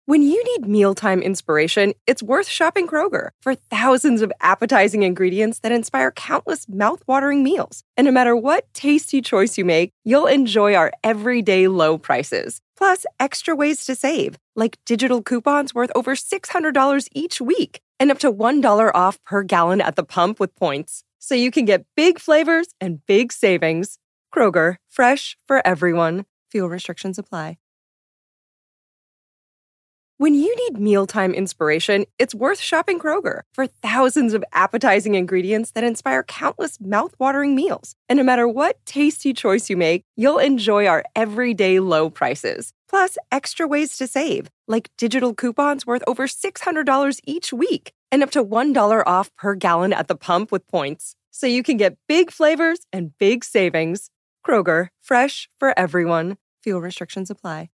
When you need mealtime inspiration, it's worth shopping Kroger for thousands of appetizing ingredients that inspire countless mouth-watering meals. And no matter what tasty choice you make, you'll enjoy our everyday low prices. Plus, extra ways to save, like digital coupons worth over $600 each week and up to $1 off per gallon at the pump with points. So you can get big flavors and big savings. Kroger, fresh for everyone. Fuel restrictions apply. When you need mealtime inspiration, it's worth shopping Kroger for thousands of appetizing ingredients that inspire countless mouth-watering meals. And no matter what tasty choice you make, you'll enjoy our everyday low prices. Plus, extra ways to save, like digital coupons worth over $600 each week and up to $1 off per gallon at the pump with points. So you can get big flavors and big savings. Kroger, fresh for everyone. Fuel restrictions apply.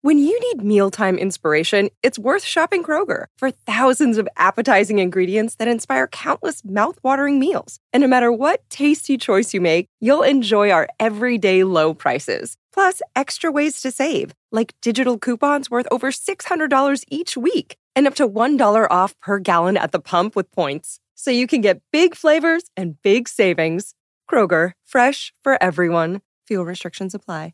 When you need mealtime inspiration, it's worth shopping Kroger for thousands of appetizing ingredients that inspire countless mouthwatering meals. And no matter what tasty choice you make, you'll enjoy our everyday low prices. Plus, extra ways to save, like digital coupons worth over $600 each week and up to $1 off per gallon at the pump with points. So you can get big flavors and big savings. Kroger, fresh for everyone. Fuel restrictions apply.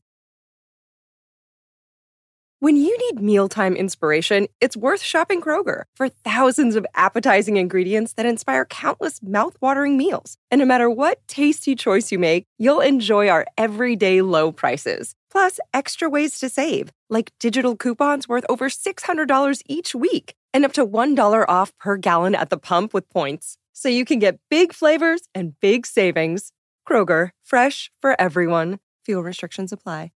When you need mealtime inspiration, it's worth shopping Kroger for thousands of appetizing ingredients that inspire countless mouthwatering meals. And no matter what tasty choice you make, you'll enjoy our everyday low prices. Plus, extra ways to save, like digital coupons worth over $600 each week and up to $1 off per gallon at the pump with points. So you can get big flavors and big savings. Kroger, fresh for everyone. Fuel restrictions apply.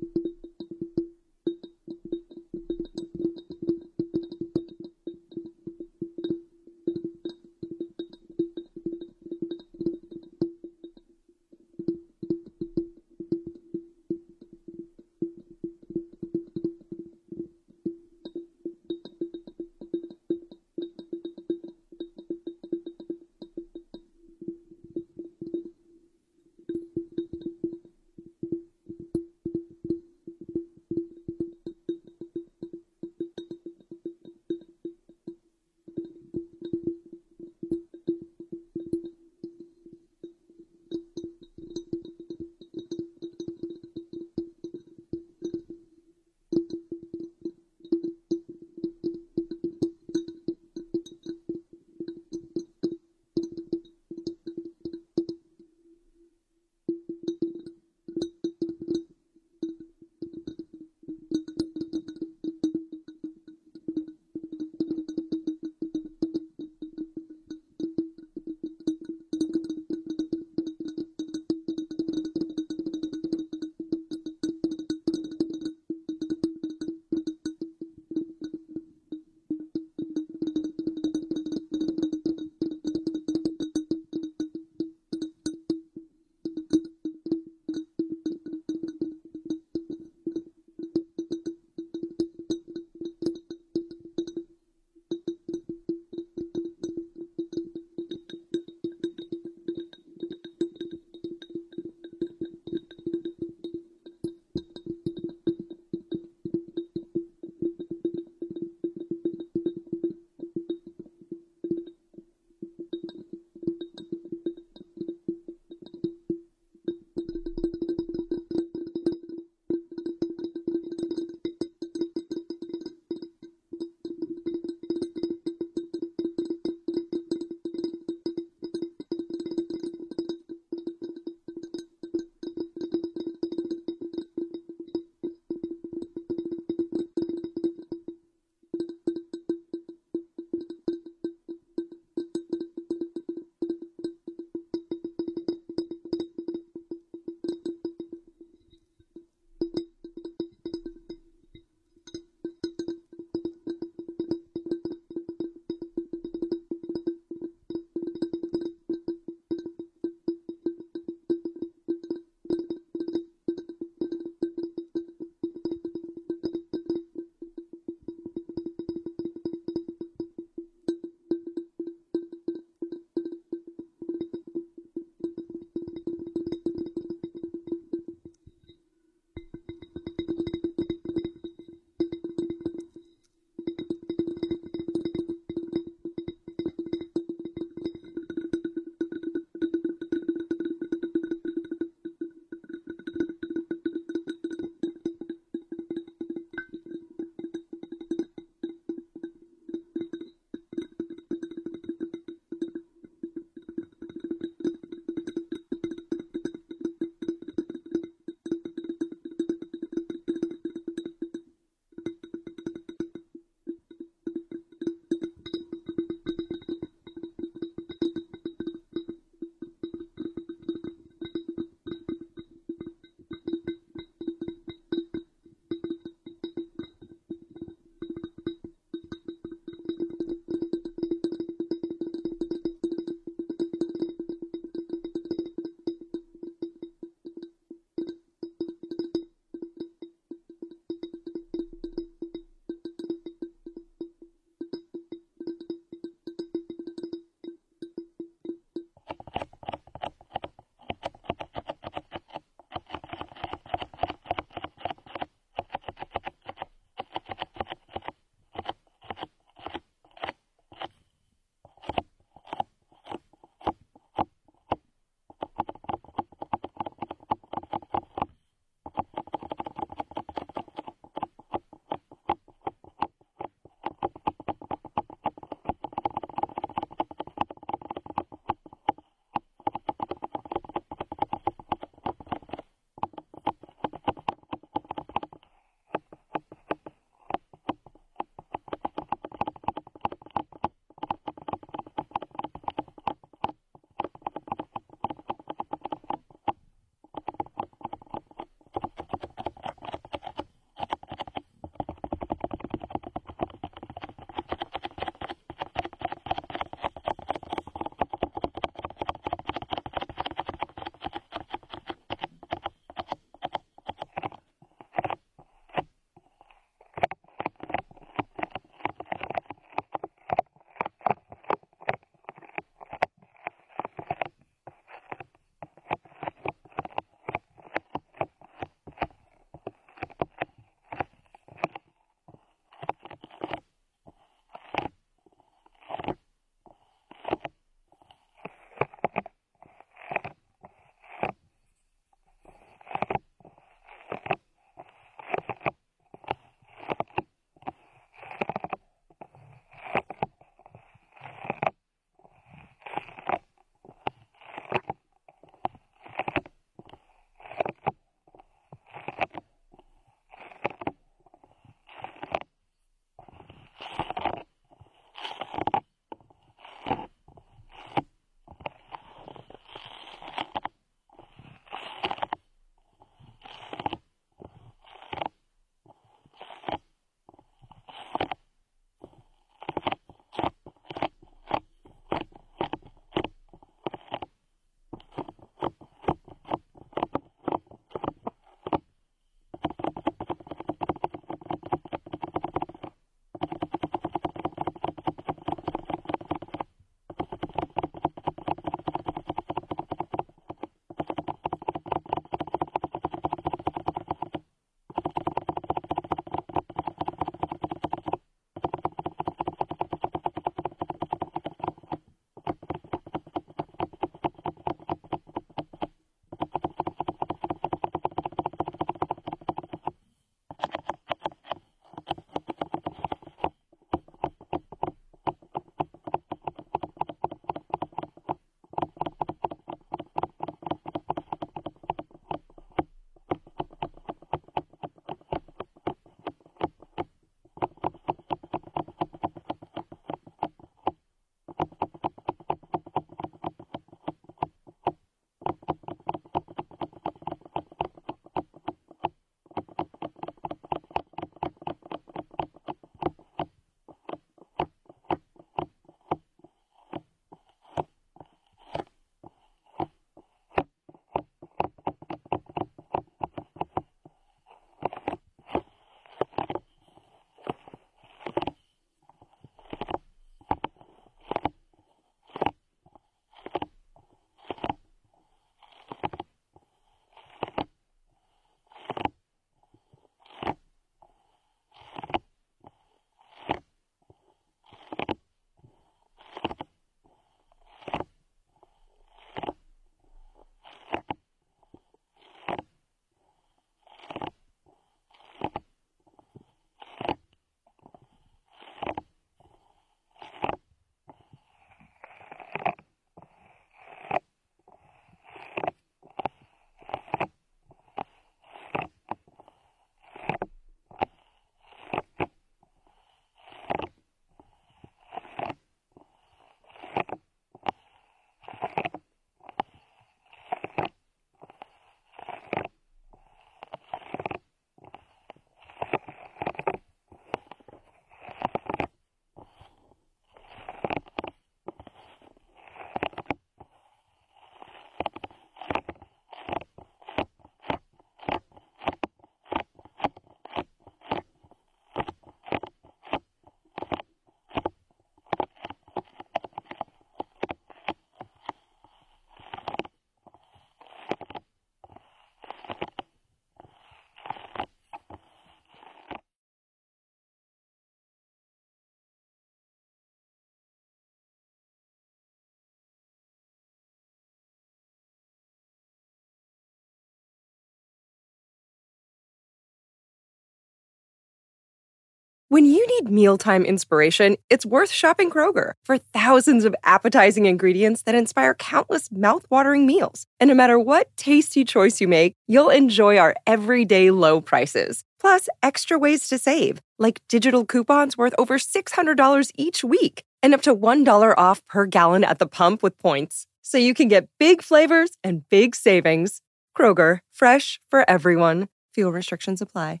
When you need mealtime inspiration, it's worth shopping Kroger for thousands of appetizing ingredients that inspire countless mouth-watering meals. And no matter what tasty choice you make, you'll enjoy our everyday low prices. Plus, extra ways to save, like digital coupons worth over $600 each week and up to $1 off per gallon at the pump with points. So you can get big flavors and big savings. Kroger, fresh for everyone. Fuel restrictions apply.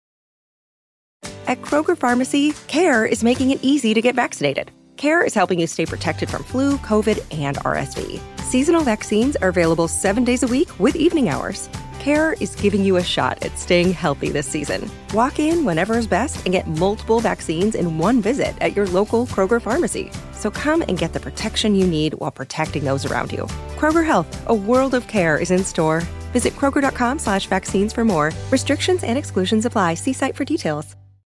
At Kroger Pharmacy, CARE is making it easy to get vaccinated. CARE is helping you stay protected from flu, COVID, and RSV. Seasonal vaccines are available 7 days a week with evening hours. CARE is giving you a shot at staying healthy this season. Walk in whenever is best and get multiple vaccines in one visit at your local Kroger Pharmacy. So come and get the protection you need while protecting those around you. Kroger Health, a world of care is in store. Visit Kroger.com/vaccines for more. Restrictions and exclusions apply. See site for details.